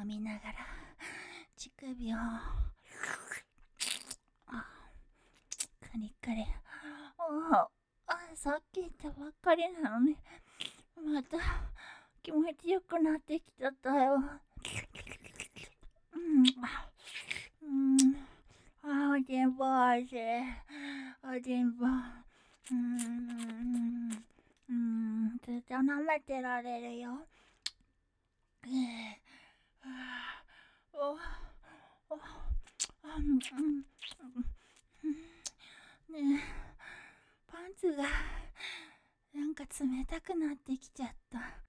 飲みながら乳首をカリカリ。さっき言ったばっかりなのにまた気持ちよくなってきちゃったよ。おでんぼおいしい。おでんぼずっと舐めてられるよ。ねえ、パンツがなんか冷たくなってきちゃった。